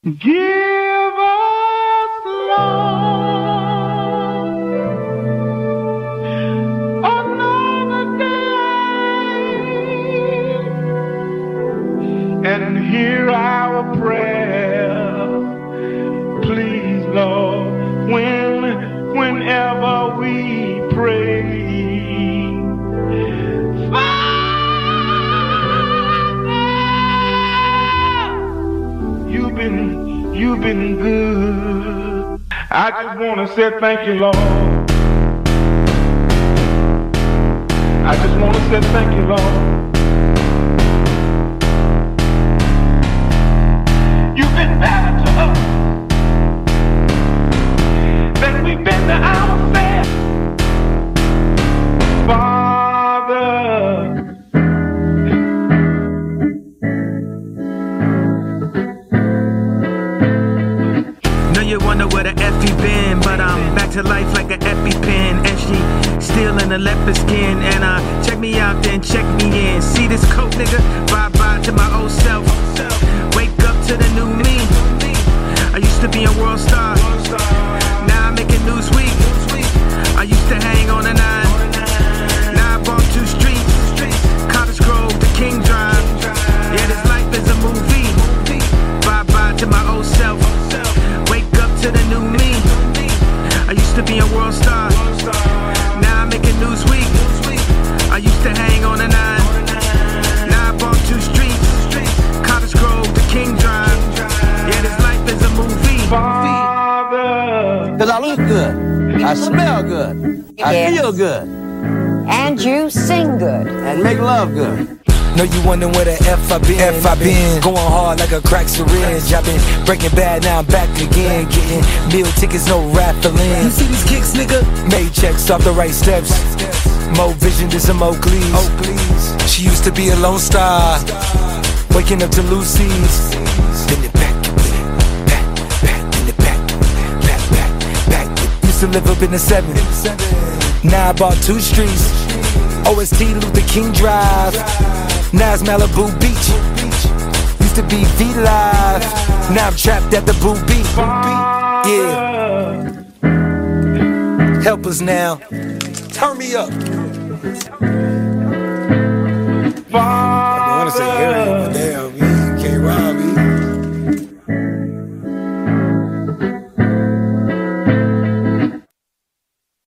Give us, Lord, another day, and hear our prayer. Please, Lord, whenever we pray. You've been good. I just want to say thank you, Lord. I just want to say thank you, Lord. You've been better to us than we've been to ourselves, Father. You wonder where the Effie been, but I'm back to life like an EpiPen, and she still in a leopard skin. And check me out, then check me in. See this coat, nigga? Bye bye to my old self. Wake up to the new me. I used to be a world star. Now I'm making Newsweek. I used to hang on a 9. Now I bought 2 streets. Cottage Grove to King Drive. Yeah, this life is a movie. Bye bye to my old self. To the new me. I used to be a world star. Now I'm making Newsweek. I used to hang on a 9. Now I bought 2 streets. Cottage Grove to King Drive. Yeah, this life is a movie. Father. Cause I look good. I smell good. I feel good. And you sing good. And make love good. Know you wondering where the F I been. Going hard like a crack syringe. I've been breaking bad, now I'm back again. Getting meal tickets, no raffling. You see these kicks, nigga? Made checks off the right steps. More vision than some Oakleys. She used to be a lone star, waking up to Lucy's. Spin it back, back, in the back. Used to live up in the 7. Now I bought 2 streets. OST Luther King Drive. Now it's Malibu Beach. Used to be V-Live. Now I'm trapped at the Boo Beat. Yeah. Help us now. Turn me up.